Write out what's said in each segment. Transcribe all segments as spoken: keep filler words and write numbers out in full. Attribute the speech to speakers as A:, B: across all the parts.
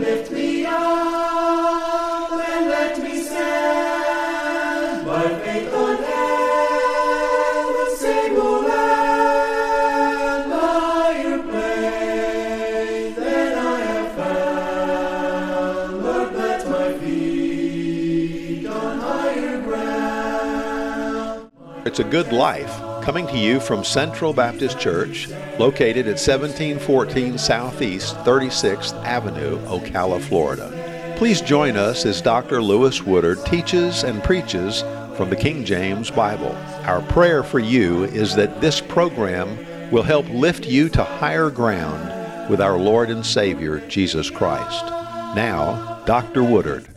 A: lift me up and let me stand by faith on heaven's stable land, higher place than I have found. Lord, plant my feet on higher ground.
B: It's a Good Life, coming to you from Central Baptist Church, located at seventeen fourteen Southeast thirty-sixth Avenue, Ocala, Florida. Please join us as Doctor Lewis Woodard teaches and preaches from the King James Bible. Our prayer for you is that this program will help lift you to higher ground with our Lord and Savior, Jesus Christ. Now, Doctor Woodard.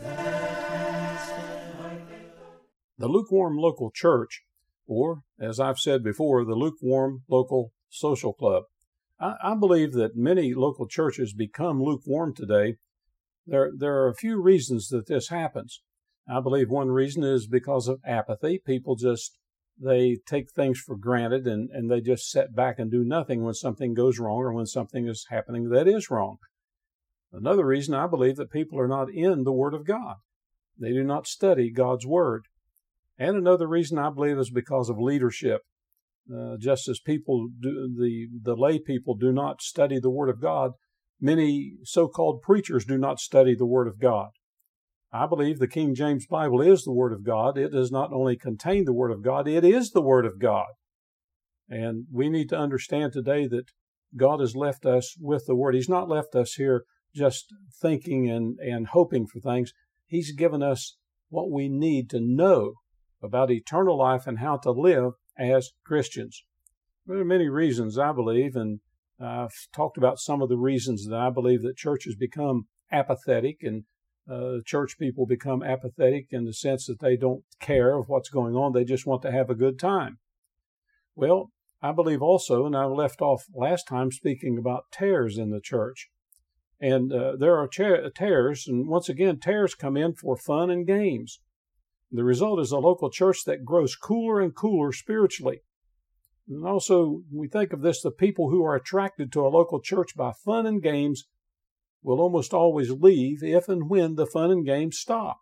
C: The Lukewarm Local Church, or, as I've said before, the Lukewarm Local Social Club. I, I believe that many local churches become lukewarm today. There, there are a few reasons that this happens. I believe one reason is because of apathy. People just, they take things for granted and, and they just sit back and do nothing when something goes wrong or when something is happening that is wrong. Another reason, I believe, that people are not in the Word of God. They do not study God's Word. And another reason, I believe, is because of leadership. Uh, just as people do, the, the lay people do not study the Word of God, many so-called preachers do not study the Word of God. I believe the King James Bible is the Word of God. It does not only contain the Word of God, it is the Word of God. And we need to understand today that God has left us with the Word. He's not left us here just thinking and, and hoping for things. He's given us what we need to know about eternal life and how to live as Christians. There are many reasons, I believe, and I've talked about some of the reasons that I believe that churches become apathetic and uh, church people become apathetic in the sense that they don't care of what's going on. They just want to have a good time. Well, I believe also, and I left off last time speaking about tares in the church. And uh, there are tares, and once again, tares come in for fun and games. The result is a local church that grows cooler and cooler spiritually. And also, we think of this, the people who are attracted to a local church by fun and games will almost always leave if and when the fun and games stop.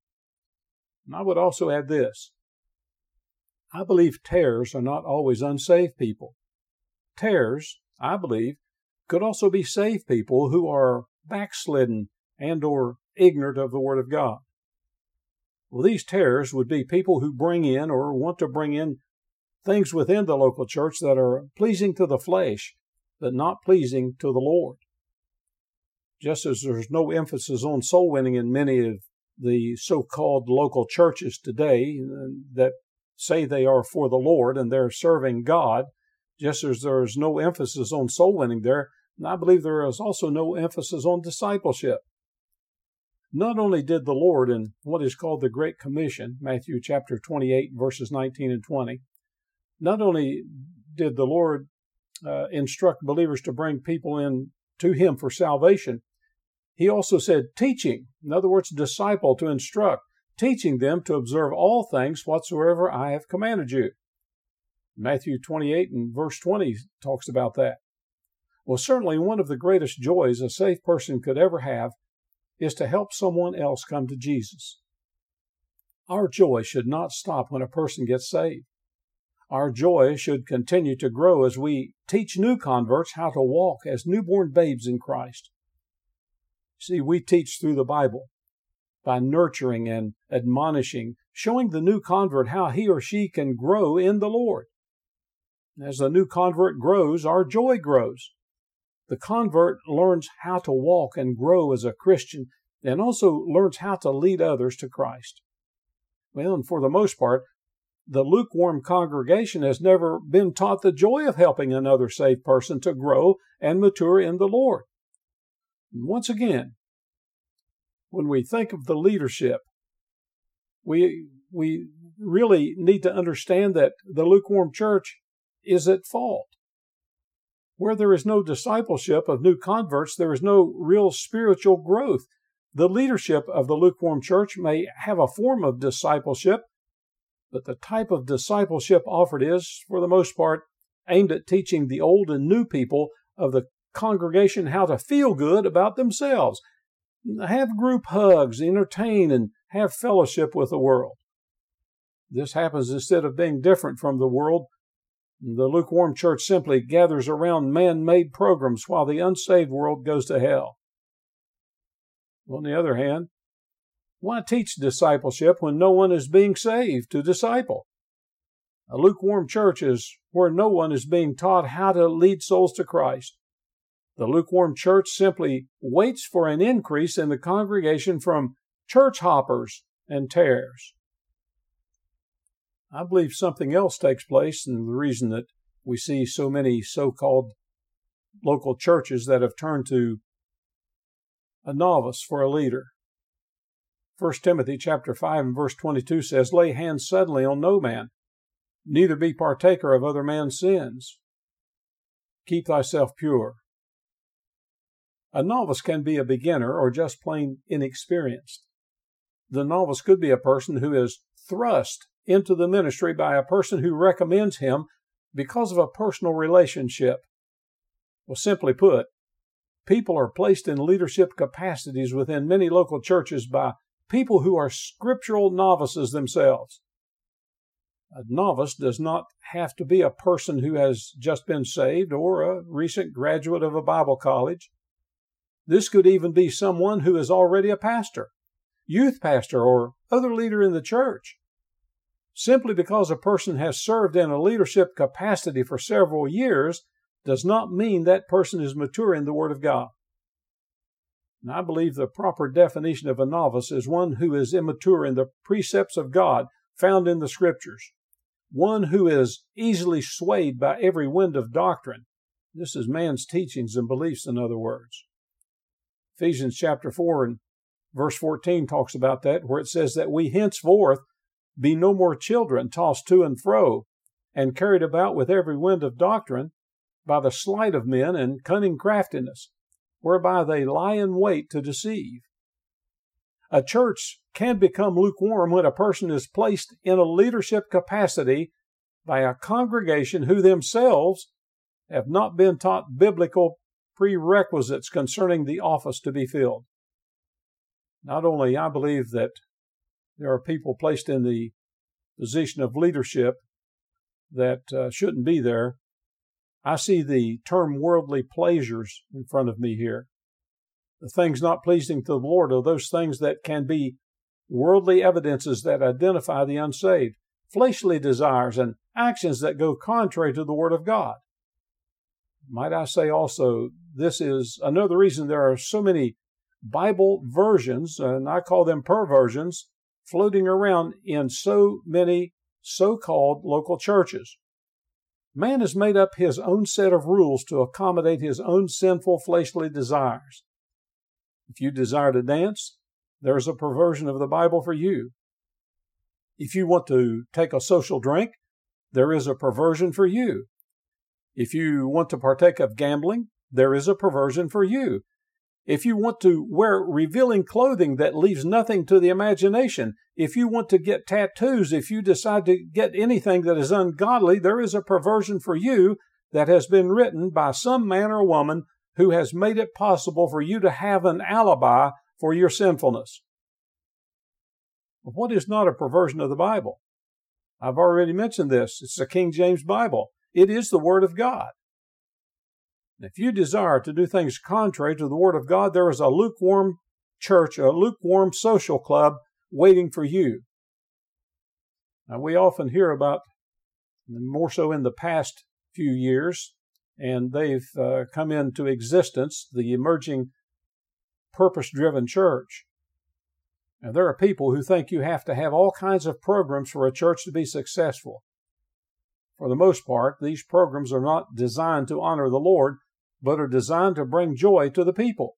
C: And I would also add this. I believe tares are not always unsaved people. Tares, I believe, could also be saved people who are backslidden and or ignorant of the Word of God. Well, these tares would be people who bring in or want to bring in things within the local church that are pleasing to the flesh, but not pleasing to the Lord. Just as there's no emphasis on soul winning in many of the so-called local churches today that say they are for the Lord and they're serving God, just as there is no emphasis on soul winning there, and I believe there is also no emphasis on discipleship. Not only did the Lord in what is called the Great Commission, Matthew chapter twenty-eight, verses nineteen and twenty, not only did the Lord uh, instruct believers to bring people in to Him for salvation, He also said teaching, in other words, disciple, to instruct, teaching them to observe all things whatsoever I have commanded you. Matthew twenty-eight and verse twenty talks about that. Well, certainly one of the greatest joys a saved person could ever have is to help someone else come to Jesus. Our joy should not stop when a person gets saved. Our joy should continue to grow as we teach new converts how to walk as newborn babes in Christ. See, we teach through the Bible by nurturing and admonishing, showing the new convert how he or she can grow in the Lord. As the new convert grows, our joy grows. The convert learns how to walk and grow as a Christian and also learns how to lead others to Christ. Well, and for the most part, the lukewarm congregation has never been taught the joy of helping another saved person to grow and mature in the Lord. And once again, when we think of the leadership, we, we really need to understand that the lukewarm church is at fault. Where there is no discipleship of new converts, there is no real spiritual growth. The leadership of the lukewarm church may have a form of discipleship, but the type of discipleship offered is, for the most part, aimed at teaching the old and new people of the congregation how to feel good about themselves. have group hugs, entertain, and have fellowship with the world. This happens instead of being different from the world. The lukewarm church simply gathers around man-made programs while the unsaved world goes to hell. On the other hand, why teach discipleship when no one is being saved to disciple? A lukewarm church is where no one is being taught how to lead souls to Christ. The lukewarm church simply waits for an increase in the congregation from church hoppers and tares. I believe something else takes place, and the reason that we see so many so-called local churches that have turned to a novice for a leader. First Timothy chapter five and verse twenty-two says, "Lay hands suddenly on no man, neither be partaker of other man's sins. Keep thyself pure." A novice can be a beginner or just plain inexperienced. The novice could be a person who is thrust into the ministry by a person who recommends him because of a personal relationship. Well, simply put, people are placed in leadership capacities within many local churches by people who are scriptural novices themselves. A novice does not have to be a person who has just been saved or a recent graduate of a Bible college. This could even be someone who is already a pastor, youth pastor, or other leader in the church. Simply because a person has served in a leadership capacity for several years does not mean that person is mature in the Word of God. And I believe the proper definition of a novice is one who is immature in the precepts of God found in the Scriptures, one who is easily swayed by every wind of doctrine. This is man's teachings and beliefs, in other words. Ephesians chapter four and verse fourteen talks about that, where it says that we henceforth be no more children tossed to and fro and carried about with every wind of doctrine by the sleight of men and cunning craftiness, whereby they lie in wait to deceive. A church can become lukewarm when a person is placed in a leadership capacity by a congregation who themselves have not been taught biblical prerequisites concerning the office to be filled. Not only I believe that there are people placed in the position of leadership that uh, shouldn't be there, I see the term worldly pleasures in front of me here. The things not pleasing to the Lord are those things that can be worldly evidences that identify the unsaved, fleshly desires, and actions that go contrary to the Word of God. Might I say also, this is another reason there are so many Bible versions, and I call them perversions, floating around in so many so-called local churches. Man has made up his own set of rules to accommodate his own sinful fleshly desires. If you desire to dance, there's a perversion of the Bible for you. If you want to take a social drink, there is a perversion for you. If you want to partake of gambling, there is a perversion for you. If you want to wear revealing clothing that leaves nothing to the imagination, if you want to get tattoos, if you decide to get anything that is ungodly, there is a perversion for you that has been written by some man or woman who has made it possible for you to have an alibi for your sinfulness. What is not a perversion of the Bible? I've already mentioned this. It's the King James Bible. It is the Word of God. If you desire to do things contrary to the Word of God, there is a lukewarm church, a lukewarm social club waiting for you. Now, we often hear about, more so in the past few years, and they've uh, come into existence, the emerging purpose-driven church. Now, there are people who think you have to have all kinds of programs for a church to be successful. For the most part, these programs are not designed to honor the Lord, but are designed to bring joy to the people.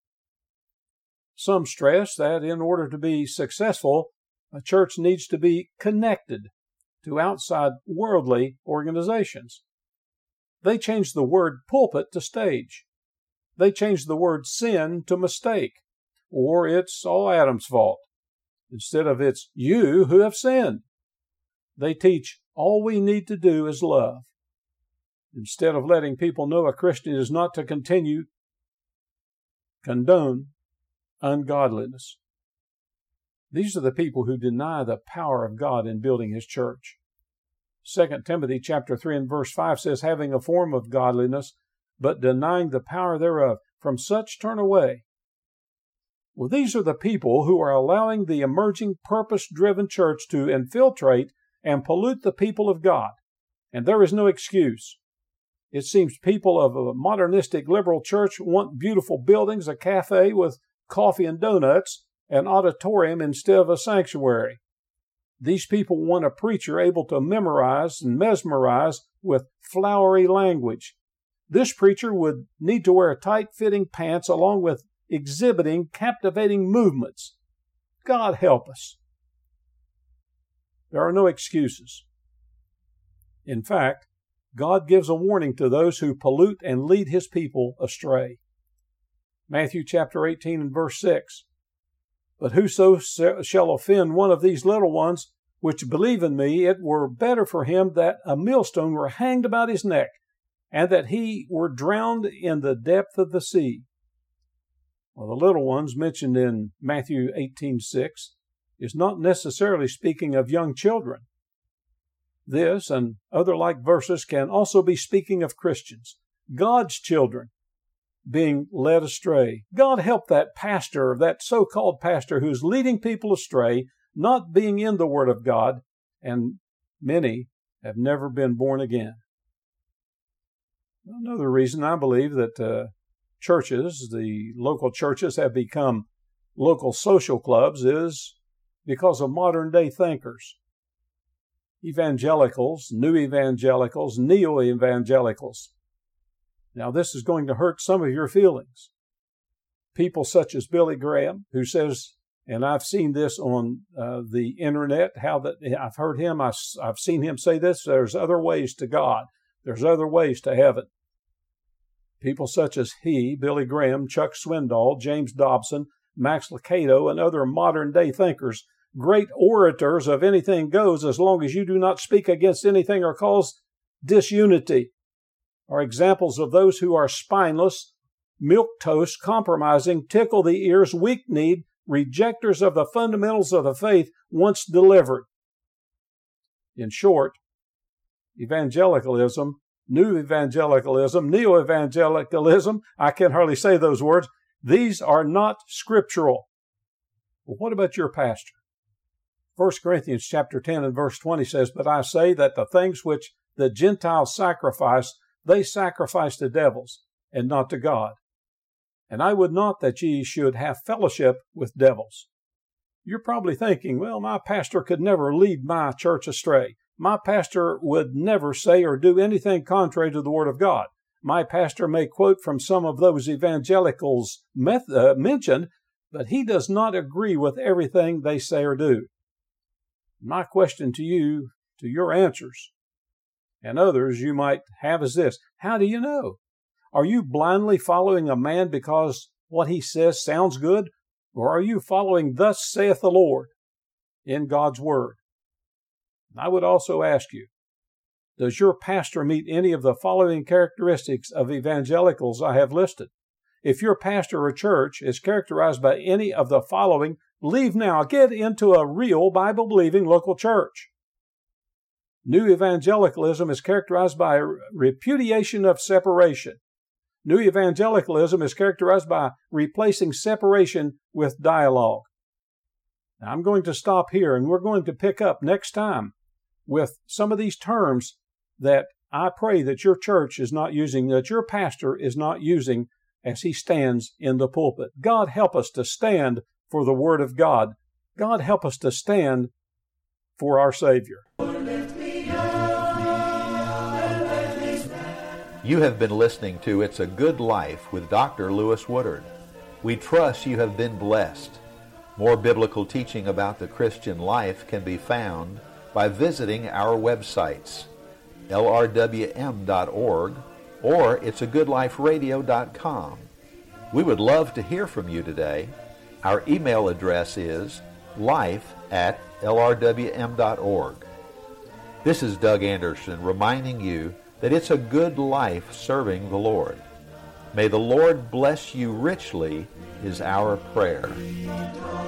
C: Some stress that in order to be successful, a church needs to be connected to outside worldly organizations. They changed the word pulpit to stage. They changed the word sin to mistake, or it's all Adam's fault, instead of it's you who have sinned. They teach all we need to do is love. Instead of letting people know a Christian is not to continue, condone ungodliness. These are the people who deny the power of God in building His church. Second Timothy chapter three and verse five says, having a form of godliness, but denying the power thereof, from such turn away. Well, these are the people who are allowing the emerging purpose-driven church to infiltrate and pollute the people of God. And there is no excuse. It seems people of a modernistic liberal church want beautiful buildings, a cafe with coffee and donuts, an auditorium instead of a sanctuary. These people want a preacher able to memorize and mesmerize with flowery language. This preacher would need to wear tight-fitting pants along with exhibiting captivating movements. God help us. There are no excuses. In fact, God gives a warning to those who pollute and lead His people astray. Matthew chapter eighteen and verse six. But whoso shall offend one of these little ones which believe in me, it were better for him that a millstone were hanged about his neck, and that he were drowned in the depth of the sea. Well, the little ones mentioned in Matthew eighteen six is not necessarily speaking of young children. This and other like verses can also be speaking of Christians, God's children, being led astray. God help that pastor, that so-called pastor who's leading people astray, not being in the Word of God, and many have never been born again. Another reason I believe that uh, churches, the local churches, have become local social clubs is because of modern-day thinkers. Evangelicals, new evangelicals, neo-evangelicals. Now, this is going to hurt some of your feelings. People such as Billy Graham, who says, and I've seen this on uh, the internet, how that I've heard him, I, I've seen him say this, there's other ways to God. There's other ways to heaven. People such as he, Billy Graham, Chuck Swindoll, James Dobson, Max Lucado, and other modern-day thinkers, great orators of anything goes as long as you do not speak against anything or cause disunity, are examples of those who are spineless, milquetoast, compromising, tickle the ears, weak-kneed, rejectors of the fundamentals of the faith once delivered. In short, evangelicalism, new evangelicalism, neo-evangelicalism, I can hardly say those words, these are not scriptural. Well, what about your pastor? First Corinthians chapter ten and verse twenty says, but I say that the things which the Gentiles sacrifice, they sacrifice to devils, and not to God. And I would not that ye should have fellowship with devils. You're probably thinking, well, my pastor could never lead my church astray. My pastor would never say or do anything contrary to the Word of God. My pastor may quote from some of those evangelicals met, uh, mentioned, but he does not agree with everything they say or do. My question to you, to your answers, and others you might have is this: how do you know? Are you blindly following a man because what he says sounds good? Or are you following thus saith the Lord in God's Word? I would also ask you, does your pastor meet any of the following characteristics of evangelicals I have listed? If your pastor or church is characterized by any of the following, leave now. Get into a real Bible-believing local church. New evangelicalism is characterized by repudiation of separation. New evangelicalism is characterized by replacing separation with dialogue. Now, I'm going to stop here, and we're going to pick up next time with some of these terms that I pray that your church is not using, that your pastor is not using as he stands in the pulpit. God help us to stand for the Word of God. God help us to stand for our Savior.
B: You have been listening to It's a Good Life with Doctor Lewis Woodard. We trust you have been blessed. More biblical teaching about the Christian life can be found by visiting our websites, L R W M dot org or it's a good life radio dot com. We would love to hear from you today. Our email address is life at L R W M dot org. This is Doug Anderson reminding you that it's a good life serving the Lord. May the Lord bless you richly is our prayer.